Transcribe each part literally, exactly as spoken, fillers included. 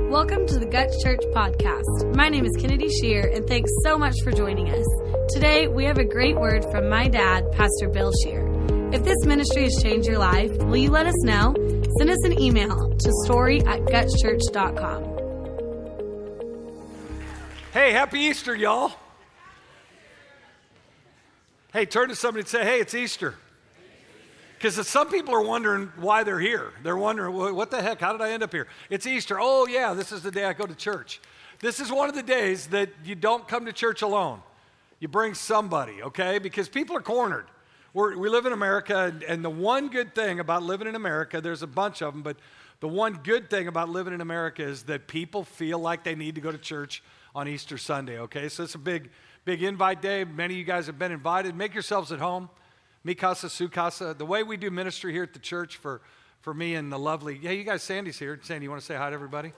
Welcome to the Guts Church podcast. My name is Kennedy Shear, and thanks so much for joining us. Today, we have a great word from my dad, Pastor Bill Shear. If this ministry has changed your life, will you let us know? Send us an email to story at guts church dot com. Hey, happy Easter, y'all. Hey, turn to somebody and say, hey, it's Easter. Because some people are wondering why they're here. They're wondering, well, what the heck, how did I end up here? It's Easter. Oh, yeah, this is the day I go to church. This is one of the days that you don't come to church alone. You bring somebody, okay? Because people are cornered. We're, we live in America, and, and the one good thing about living in America, there's a bunch of them, but the one good thing about living in America is that people feel like they need to go to church on Easter Sunday, okay? So it's a big, big invite day. Many of you guys have been invited. Make yourselves at home. Mi casa, su casa. The way we do ministry here at the church for, for me and the lovely, yeah, you guys, Sandy's here. Sandy, you want to say hi to everybody?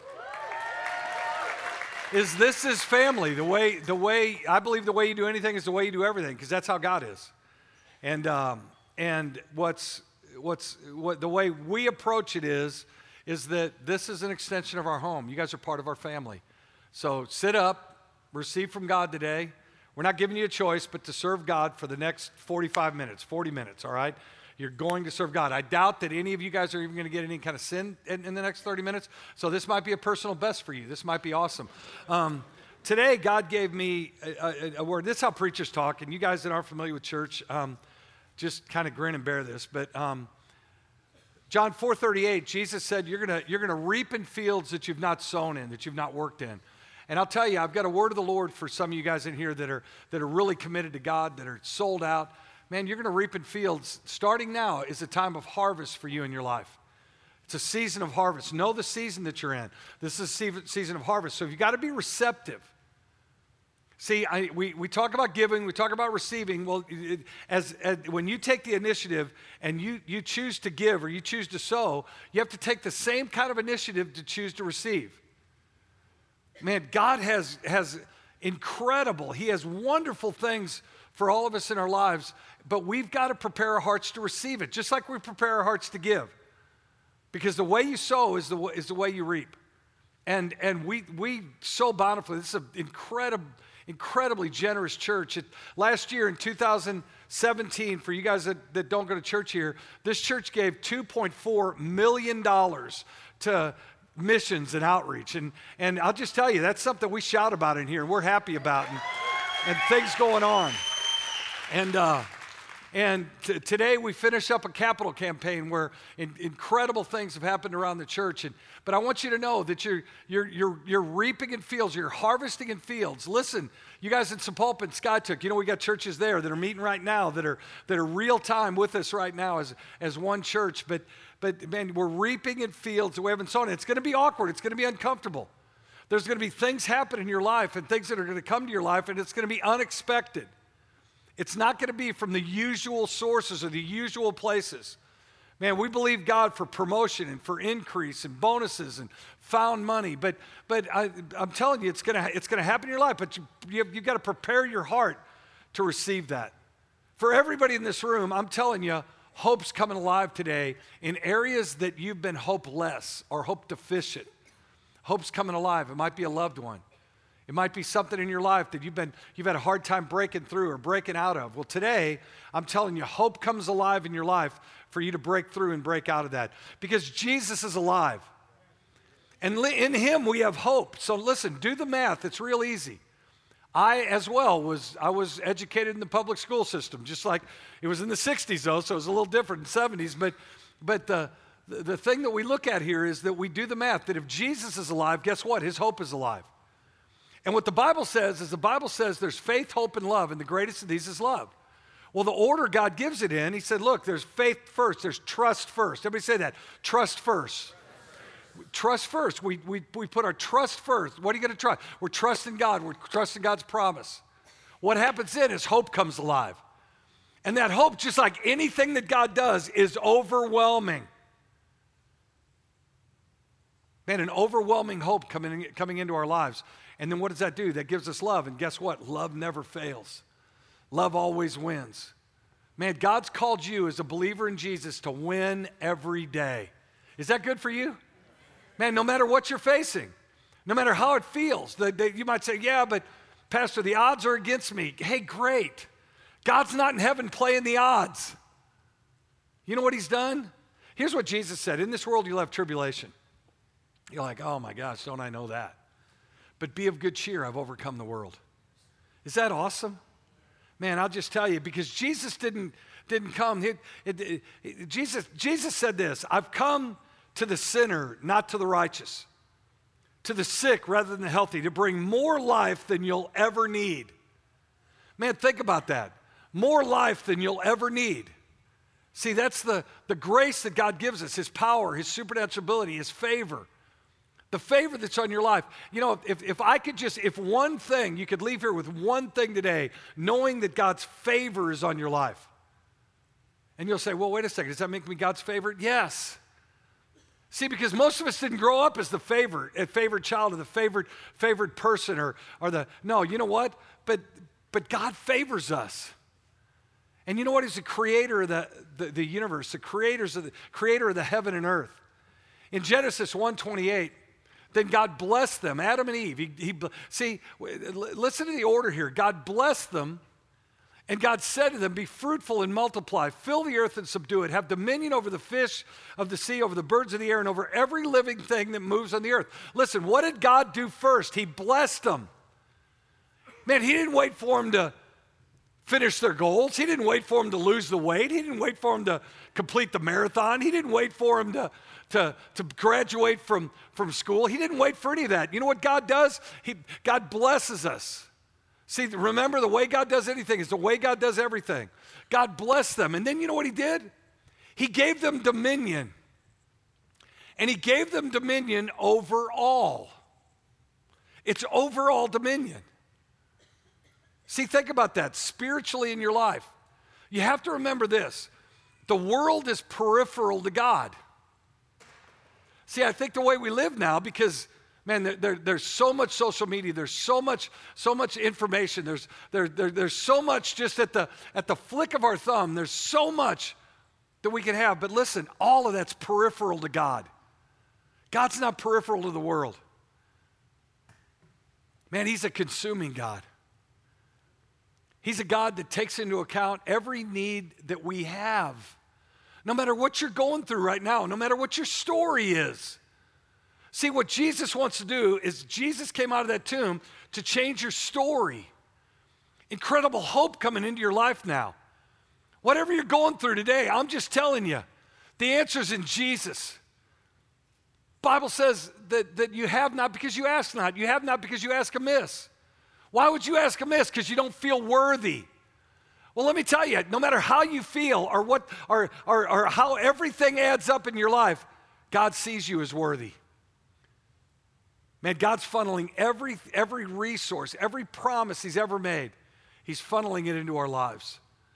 Is this is family. The way, the way, I believe the way you do anything is the way you do everything, because that's how God is. And, um, and what's, what's, what, the way we approach it is, is that this is an extension of our home. You guys are part of our family. So sit up, receive from God today. We're not giving you a choice, but to serve God for the next forty-five minutes, forty minutes, all right? You're going to serve God. I doubt that any of you guys are even going to get any kind of sin in, in the next thirty minutes, so this might be a personal best for you. This might be awesome. Um, today, God gave me a, a, a word. This is how preachers talk, and you guys that aren't familiar with church, um, just kind of grin and bear this, but um, John four thirty-eight, Jesus said, you're going you're gonna reap in fields that you've not sown in, that you've not worked in. And I'll tell you, I've got a word of the Lord for some of you guys in here that are that are really committed to God, that are sold out. Man, you're going to reap in fields. Starting now is a time of harvest for you in your life. It's a season of harvest. Know the season that you're in. This is a season of harvest. So you've got to be receptive. See, I, we, we talk about giving, we talk about receiving. Well, it, as, as when you take the initiative and you, you choose to give or you choose to sow, you have to take the same kind of initiative to choose to receive. Man, God has, has incredible, He has wonderful things for all of us in our lives, but we've got to prepare our hearts to receive it, just like we prepare our hearts to give. Because the way you sow is the, is the way you reap. And, and we, we sow bountifully. This is an incredible, incredibly generous church. It, last year in two thousand seventeen, for you guys that, that don't go to church here, this church gave two point four million dollars to missions and outreach. And, and I'll just tell you, that's something we shout about in here and we're happy about, and, and things going on. And, uh, and t- today we finish up a capital campaign where in- incredible things have happened around the church. And, but I want you to know that you're, you're, you're, you're reaping in fields, you're harvesting in fields. Listen, you guys in Sapulpa and Skytook, you know, we got churches there that are meeting right now, that are, that are real time with us right now as, as one church. But But man, we're reaping in fields that we haven't sown. It's going to be awkward. It's going to be uncomfortable. There's going to be things happen in your life and things that are going to come to your life, and it's going to be unexpected. It's not going to be from the usual sources or the usual places. Man, we believe God for promotion and for increase and bonuses and found money. But but I, I'm telling you, it's going to it's going to happen in your life. But you, you've, you've got to prepare your heart to receive that. For everybody in this room, I'm telling you, hope's coming alive today in areas that you've been hopeless or hope deficient. Hope's coming alive. It might be a loved one. It might be something in your life that you've been you've had a hard time breaking through or breaking out of. Well, today, I'm telling you, hope comes alive in your life for you to break through and break out of that. Because Jesus is alive. And in Him we have hope. So listen, do the math. It's real easy. I, as well, was I was educated in the public school system, just like it was in the sixties, though, so it was a little different in the seventies. But, but the, the, the thing that we look at here is that we do the math, that if Jesus is alive, guess what? His hope is alive. And what the Bible says is the Bible says there's faith, hope, and love, and the greatest of these is love. Well, the order God gives it in, He said, look, there's faith first, there's trust first. Everybody say that, trust first. Trust first. We, we, we put our trust first. What are you going to trust? We're trusting God. We're trusting God's promise. What happens then is hope comes alive. And that hope, just like anything that God does, is overwhelming. Man, an overwhelming hope coming, coming into our lives. And then what does that do? That gives us love. And guess what? Love never fails. Love always wins. Man, God's called you as a believer in Jesus to win every day. Is that good for you? Man, no matter what you're facing, No matter how it feels. The, the, you might say, yeah, but Pastor, the odds are against me. Hey, great. God's not in heaven playing the odds. You know what he's done? Here's what Jesus said. In this world, you'll have tribulation. You're like, oh my gosh, don't I know that? But be of good cheer, I've overcome the world. Is that awesome? Man, I'll just tell you, because Jesus didn't, didn't come. It, it, it, it, Jesus, Jesus said this, I've come to the sinner, not to the righteous, to the sick rather than the healthy, to bring more life than you'll ever need. Man, think about that. More life than you'll ever need. See, that's the, the grace that God gives us, his power, his supernatural ability, his favor. The favor that's on your life. You know, if, if I could just, if one thing, you could leave here with one thing today, knowing that God's favor is on your life. And you'll say, well, wait a second, does that make me God's favorite? Yes. See, because most of us didn't grow up as the favorite, a favored child or the favored, favored person or, or the, no, you know what? But, but God favors us. And you know what? He's the creator of the, the, the universe, the creators of the, creator of the heaven and earth. In Genesis one twenty-eight, then God blessed them, Adam and Eve. He, he, see, listen to the order here. God blessed them, and God said to them, be fruitful and multiply, fill the earth and subdue it, have dominion over the fish of the sea, over the birds of the air, and over every living thing that moves on the earth. Listen, what did God do first? He blessed them. Man, he didn't wait for them to finish their goals. He didn't wait for them to lose the weight. He didn't wait for them to complete the marathon. He didn't wait for them to To, to graduate from, from school. He didn't wait for any of that. You know what God does? He, God blesses us. See, remember, the way God does anything is the way God does everything. God blessed them. And then you know what he did? He gave them dominion. And he gave them dominion over all. It's overall dominion. See, think about that spiritually in your life. You have to remember this. The world is peripheral to God. See, I think the way we live now, because, man, there, there, there's so much social media, there's so much, so much information, there's, there, there, there's so much just at the, at the flick of our thumb, there's so much that we can have. But listen, all of that's peripheral to God. God's not peripheral to the world. Man, he's a consuming God. He's a God that takes into account every need that we have. No matter what you're going through right now, no matter what your story is. See, what Jesus wants to do is Jesus came out of that tomb to change your story. Incredible hope coming into your life now. Whatever you're going through today, I'm just telling you, the answer's in Jesus. Bible says that, that you have not because you ask not. You have not because you ask amiss. Why would you ask amiss? Because you don't feel worthy. Well, let me tell you, no matter how you feel or what or, or, or how everything adds up in your life, God sees you as worthy. Man, God's funneling every, every resource, every promise he's ever made, he's funneling it into our lives.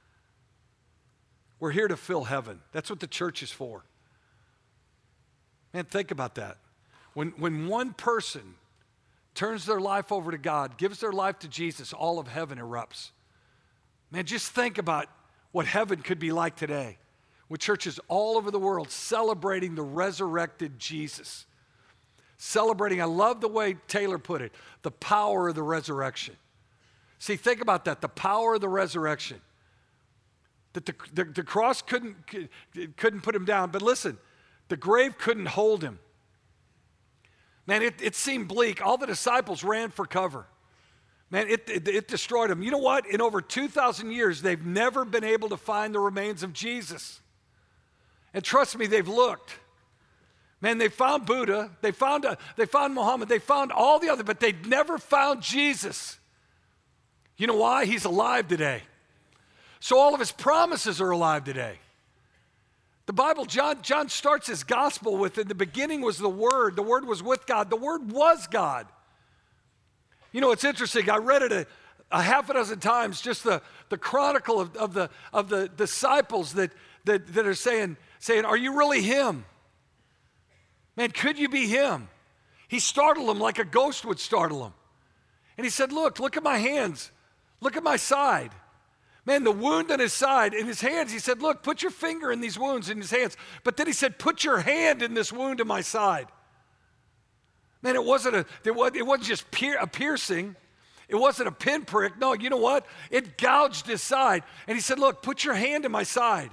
We're here to fill heaven. That's what the church is for. Man, think about that. When, when one person turns their life over to God, gives their life to Jesus, all of heaven erupts. Man, just think about what heaven could be like today with churches all over the world celebrating the resurrected Jesus. Celebrating, I love the way Taylor put it, the power of the resurrection. See, think about that, the power of the resurrection. That the, the, the cross couldn't, couldn't put him down, but listen, the grave couldn't hold him. Man, it, it seemed bleak. All the disciples ran for cover. Man, it, it, it destroyed them. You know what? In over two thousand years, they've never been able to find the remains of Jesus. And trust me, they've looked. Man, they found Buddha, they found, uh, they found Muhammad, they found all the other, but they'd never found Jesus. You know why? He's alive today. So all of his promises are alive today. The Bible, John, John starts his gospel with, in the beginning was the Word. The Word was with God. The Word was God. You know, it's interesting. I read it a, a half a dozen times, just the, the chronicle of, of, the, of the disciples that, that, that are saying, saying, are you really him? Man, could you be him? He startled them like a ghost would startle them. And he said, look, look at my hands. Look at my side. Man, the wound on his side, in his hands, he said, look, put your finger in these wounds in his hands. But then he said, put your hand in this wound in my side. Man, it wasn't a, it wasn't just pier, a piercing. It wasn't a pinprick. No, you know what? It gouged his side. And he said, look, put your hand in my side.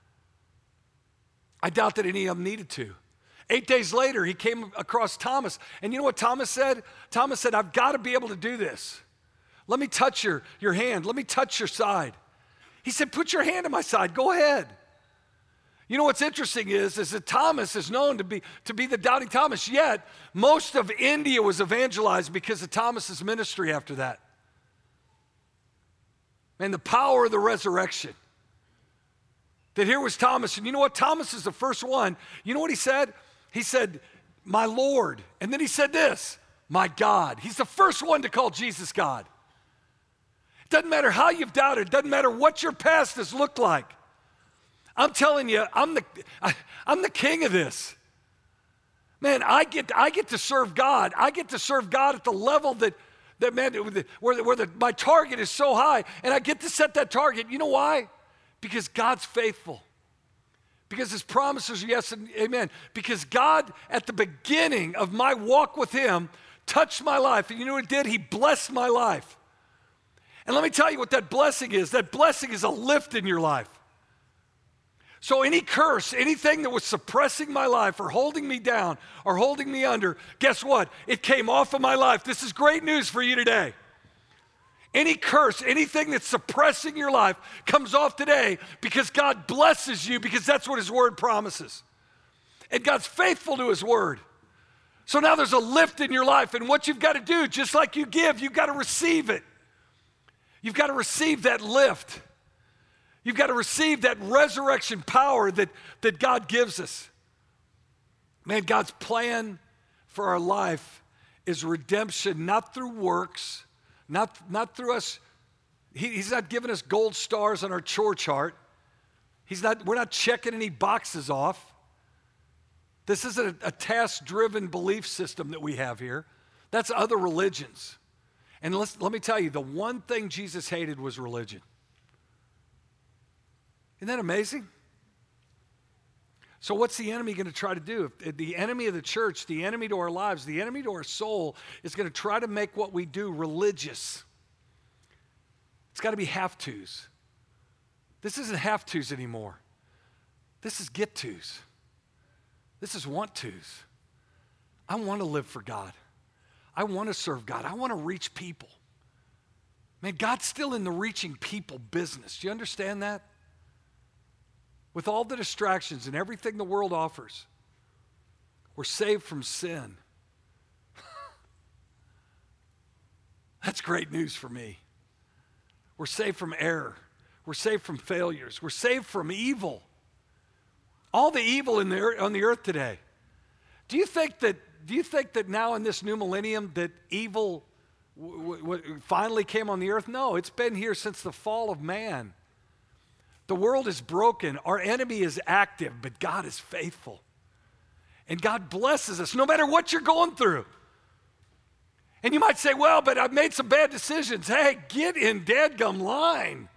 I doubt that any of them needed to. Eight days later, he came across Thomas. And you know what Thomas said? Thomas said, I've got to be able to do this. Let me touch your, your hand. Let me touch your side. He said, put your hand in my side. Go ahead. You know what's interesting is, is that Thomas is known to be, to be the doubting Thomas, yet most of India was evangelized because of Thomas's ministry after that. And the power of the resurrection. That here was Thomas, and you know what? Thomas is the first one. You know what he said? He said, my Lord. And then he said this, my God. He's the first one to call Jesus God. It doesn't matter how you've doubted. It doesn't matter what your past has looked like. I'm telling you, I'm the, I, I'm the king of this. Man, I get, I get to serve God. I get to serve God at the level that, that man, where, the, where the, my target is so high, and I get to set that target. You know why? Because God's faithful. Because his promises are yes and amen. Because God, at the beginning of my walk with him, touched my life. And you know what he did? He blessed my life. And let me tell you what that blessing is. That blessing is a lift in your life. So any curse, anything that was suppressing my life or holding me down or holding me under, guess what? It came off of my life. This is great news for you today. Any curse, anything that's suppressing your life comes off today because God blesses you, because that's what his word promises. And God's faithful to his word. So now there's a lift in your life, and what you've got to do, just like you give, you've got to receive it. You've got to receive that lift. You've got to receive that resurrection power that, that God gives us. Man, God's plan for our life is redemption, not through works, not, not through us. He, he's not giving us gold stars on our chore chart. He's not, we're not checking any boxes off. This isn't a, a task-driven belief system that we have here. That's other religions. And let's, let me tell you, the one thing Jesus hated was religion. Isn't that amazing? So what's the enemy going to try to do? If the enemy of the church, the enemy to our lives, the enemy to our soul is going to try to make what we do religious. It's got to be have-tos. This isn't have-tos anymore. This is get-tos. This is want-tos. I want to live for God. I want to serve God. I want to reach people. Man, God's still in the reaching people business. Do you understand that? With all the distractions and everything the world offers, we're saved from sin. That's great news for me. We're saved from error. We're saved from failures. We're saved from evil. All the evil in the earth, on the earth today. Do you think that, do you think that now in this new millennium that evil w- w- finally came on the earth? No, it's been here since the fall of man. The world is broken. Our enemy is active, but God is faithful. And God blesses us no matter what you're going through. And you might say, well, but I've made some bad decisions. Hey, get in dadgum line.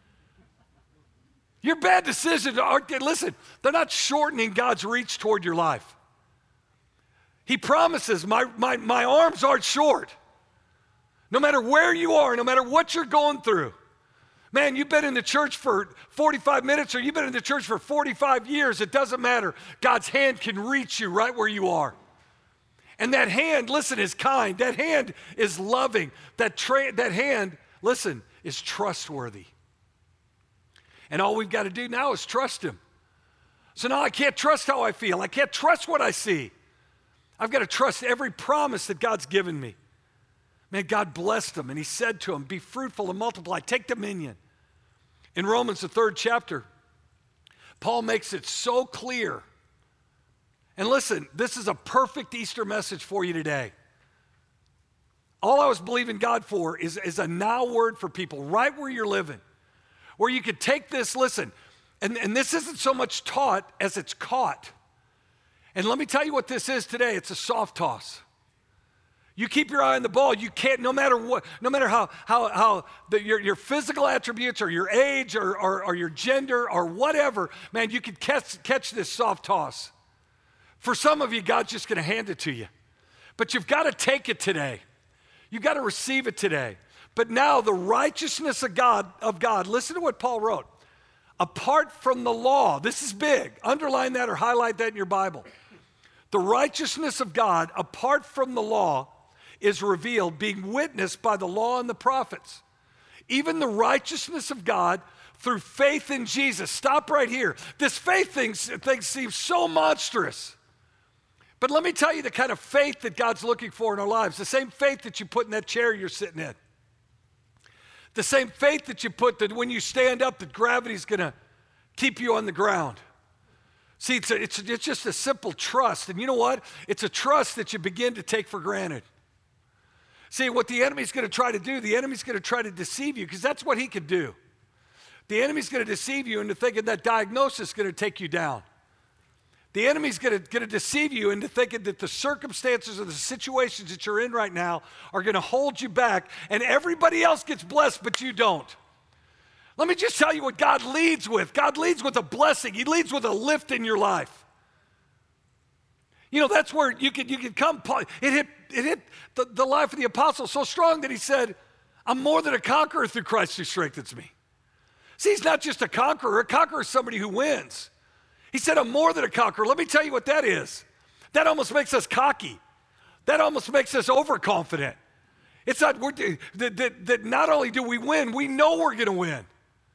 Your bad decisions are, listen, they're not shortening God's reach toward your life. He promises, my, my, my arms aren't short. No matter where you are, no matter what you're going through. Man, you've been in the church for forty-five minutes or you've been in the church for forty-five years. It doesn't matter. God's hand can reach you right where you are. And that hand, listen, is kind. That hand is loving. That, tra- that hand, listen, is trustworthy. And all we've got to do now is trust him. So now I can't trust how I feel. I can't trust what I see. I've got to trust every promise that God's given me. Man, God blessed them, and he said to them, be fruitful and multiply, take dominion. In Romans, the third chapter, Paul makes it so clear. And listen, this is a perfect Easter message for you today. All I was believing God for is, is a now word for people right where you're living, where you could take this, listen, and, and this isn't so much taught as it's caught. And let me tell you what this is today. It's a soft toss. You keep your eye on the ball. You can't, no matter what, no matter how how how the, your, your physical attributes or your age or, or, or your gender or whatever, man, you could catch, catch this soft toss. For some of you, God's just going to hand it to you. But you've got to take it today. You've got to receive it today. But now the righteousness of God, of God, listen to what Paul wrote. Apart from the law, this is big. Underline that or highlight that in your Bible. The righteousness of God, apart from the law, is revealed, being witnessed by the law and the prophets. Even the righteousness of God through faith in Jesus. Stop right here. This faith thing, thing seems so monstrous. But let me tell you the kind of faith that God's looking for in our lives. The same faith that you put in that chair you're sitting in. The same faith that you put that when you stand up, that gravity's going to keep you on the ground. See, it's, a, it's, it's just a simple trust. And you know what? It's a trust that you begin to take for granted. See, what the enemy's going to try to do, the enemy's going to try to deceive you because that's what he can do. The enemy's going to deceive you into thinking that diagnosis is going to take you down. The enemy's going to, going to deceive you into thinking that the circumstances or the situations that you're in right now are going to hold you back and everybody else gets blessed, but you don't. Let me just tell you what God leads with. God leads with a blessing. He leads with a lift in your life. You know, that's where you can, you can come. It hit, it hit the, the life of the apostle so strong that he said, I'm more than a conqueror through Christ who strengthens me. See, he's not just a conqueror. A conqueror is somebody who wins. He said, I'm more than a conqueror. Let me tell you what that is. That almost makes us cocky. That almost makes us overconfident. It's not, we're, that, that, that not only do we win, we know we're going to win.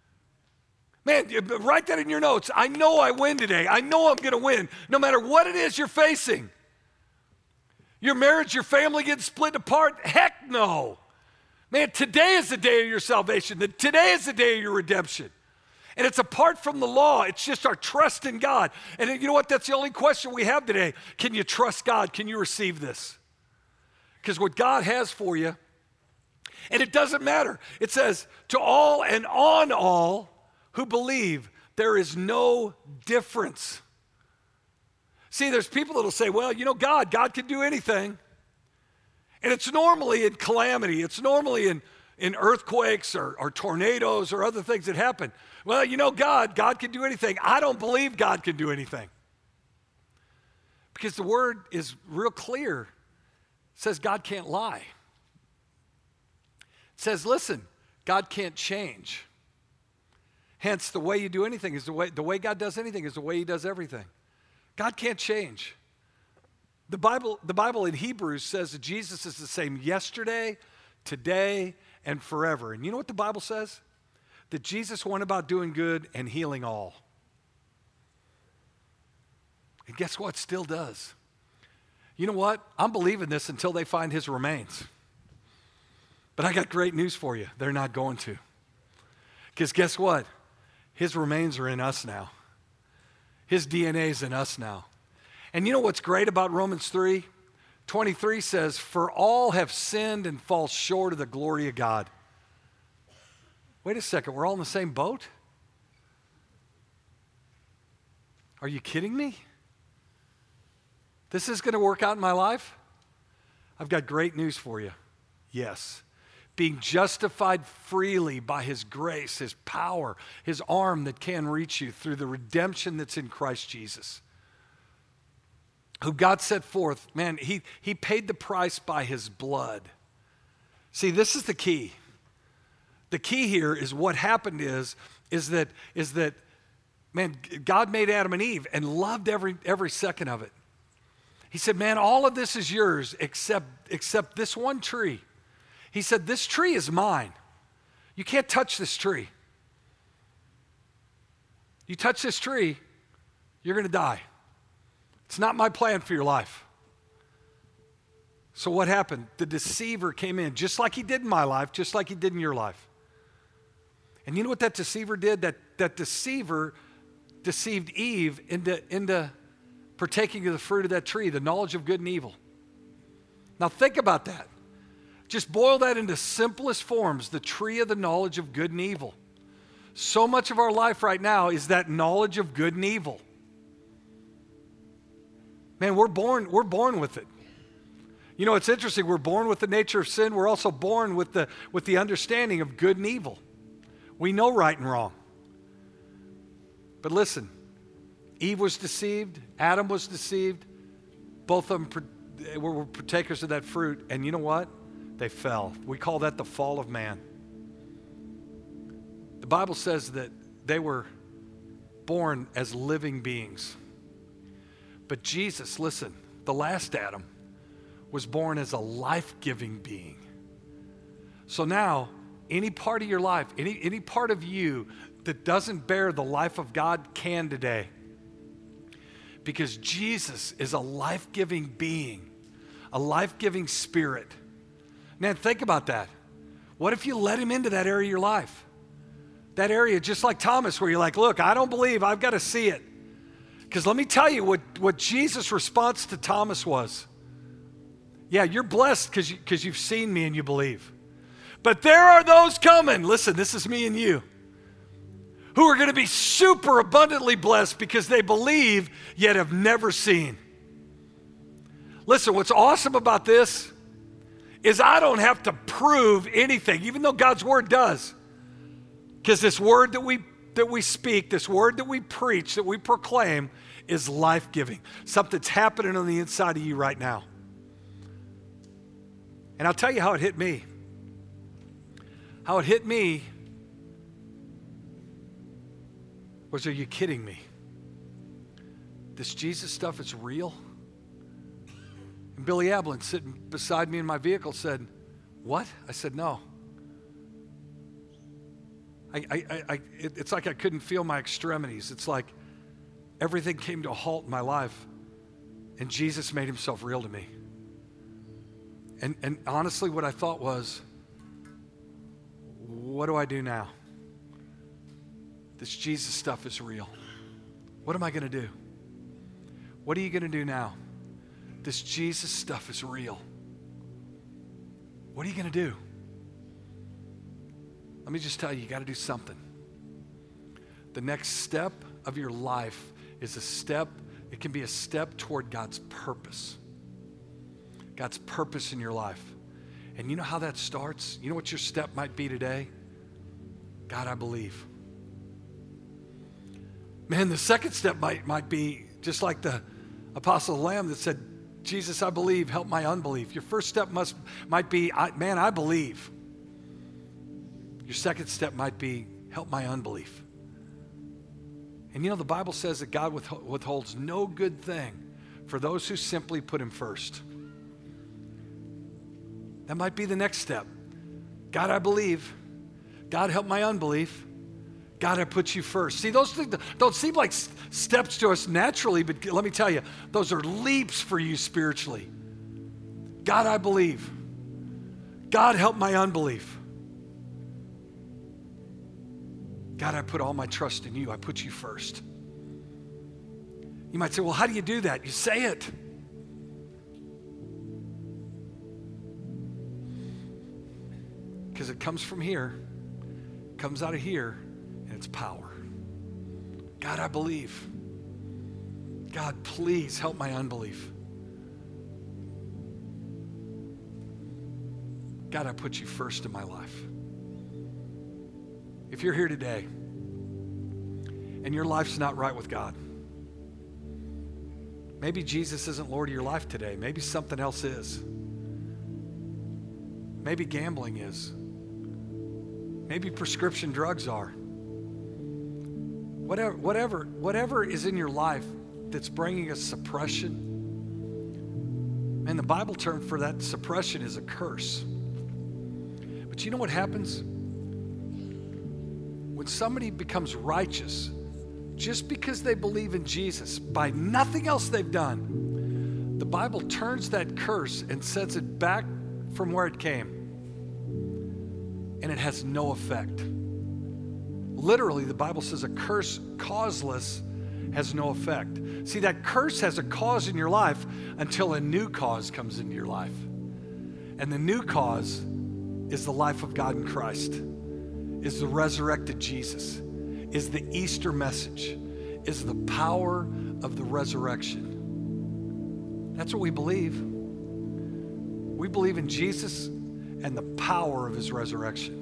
Man, write that in your notes. I know I win today. I know I'm going to win, no matter what it is you're facing. Your marriage, your family getting split apart? Heck no. Man, today is the day of your salvation. Today is the day of your redemption. And it's apart from the law. It's just our trust in God. And you know what? That's the only question we have today. Can you trust God? Can you receive this? Because what God has for you, and it doesn't matter. It says, to all and on all who believe, there is no difference. See, there's people that will say, well, you know, God, God can do anything. And it's normally in calamity. It's normally in, in earthquakes or, or tornadoes or other things that happen. Well, you know, God, God can do anything. I don't believe God can do anything. Because the word is real clear. It says God can't lie. It says, listen, God can't change. Hence, the way you do anything is the way, the way God does anything is the way he does everything. God can't change. The Bible, the Bible in Hebrews says that Jesus is the same yesterday, today, and forever. And you know what the Bible says? That Jesus went about doing good and healing all. And guess what? Still does. You know what? I'm believing this until they find his remains. But I got great news for you. They're not going to. Because guess what? His remains are in us now. His D N A is in us now. And you know what's great about Romans three? twenty-three says, for all have sinned and fall short of the glory of God. Wait a second, we're all in the same boat? Are you kidding me? This is going to work out in my life? I've got great news for you. Yes. Being justified freely by his grace, his power, his arm that can reach you through the redemption that's in Christ Jesus. Who God set forth, man, he, he paid the price by his blood. See, this is the key. The key here is what happened is, is that, is that, man, God made Adam and Eve and loved every, every second of it. He said, man, all of this is yours except, except this one tree. He said, this tree is mine. You can't touch this tree. You touch this tree, you're going to die. It's not my plan for your life. So what happened? The deceiver came in, just like he did in my life, just like he did in your life. And you know what that deceiver did? That, that deceiver deceived Eve into, into partaking of the fruit of that tree, the knowledge of good and evil. Now think about that. Just boil that into simplest forms, the tree of the knowledge of good and evil. So much of our life right now is that knowledge of good and evil. Man, we're born, we're born with it. You know, it's interesting. We're born with the nature of sin. We're also born with the, with the understanding of good and evil. We know right and wrong. But listen, Eve was deceived. Adam was deceived. Both of them they were partakers of that fruit, and you know what? They fell. We call that the fall of man. The Bible says that they were born as living beings. But Jesus, listen, the last Adam was born as a life-giving being. So now, any part of your life, any, any part of you that doesn't bear the life of God can today. Because Jesus is a life-giving being, a life-giving spirit. Man, think about that. What if you let him into that area of your life? That area, just like Thomas, where you're like, look, I don't believe, I've got to see it. Because let me tell you what, what Jesus' response to Thomas was. Yeah, you're blessed because you, because you've seen me and you believe. But there are those coming, listen, this is me and you, who are going to be super abundantly blessed because they believe yet have never seen. Listen, what's awesome about this is I don't have to prove anything, even though God's word does. Because this word that we that we speak, this word that we preach, that we proclaim is life-giving. Something's happening on the inside of you right now. And I'll tell you how it hit me. How it hit me was, are you kidding me? This Jesus stuff is real? And Billy Ablin, sitting beside me in my vehicle, said, what? I said, no. I, I, I, it, it's like I couldn't feel my extremities. It's like everything came to a halt in my life, and Jesus made himself real to me. And, and honestly, what I thought was, what do I do now? This Jesus stuff is real. What am I going to do? What are you going to do now? This Jesus stuff is real. What are you going to do? Let me just tell you, you got to do something. The next step of your life is a step, it can be a step toward God's purpose. God's purpose in your life. And you know how that starts? You know what your step might be today? God, I believe. Man, the second step might, might be just like the Apostle of the Lamb that said, Jesus, I believe, help my unbelief. Your first step must might be, I, man, I believe. Your second step might be, help my unbelief. And you know, the Bible says that God withholds no good thing for those who simply put him first. That might be the next step. God, I believe. God, help my unbelief. God, I put you first. See, those things don't seem like steps to us naturally, but let me tell you, those are leaps for you spiritually. God, I believe. God, help my unbelief. God, I put all my trust in you. I put you first. You might say, well, how do you do that? You say it. Because it comes from here, comes out of here, and it's power. God, I believe. God, please help my unbelief. God, I put you first in my life. If you're here today and your life's not right with God, maybe Jesus isn't Lord of your life today. Maybe something else is. Maybe gambling is. Maybe prescription drugs are. Whatever, whatever, whatever is in your life that's bringing a suppression, and the Bible term for that suppression is a curse. But you know what happens? When somebody becomes righteous, just because they believe in Jesus, by nothing else they've done, the Bible turns that curse and sets it back from where it came. And it has no effect. Literally, the Bible says a curse causeless has no effect. See, that curse has a cause in your life until a new cause comes into your life. And the new cause is the life of God in Christ, is the resurrected Jesus, is the Easter message, is the power of the resurrection. That's what we believe. We believe in Jesus and the power of his resurrection.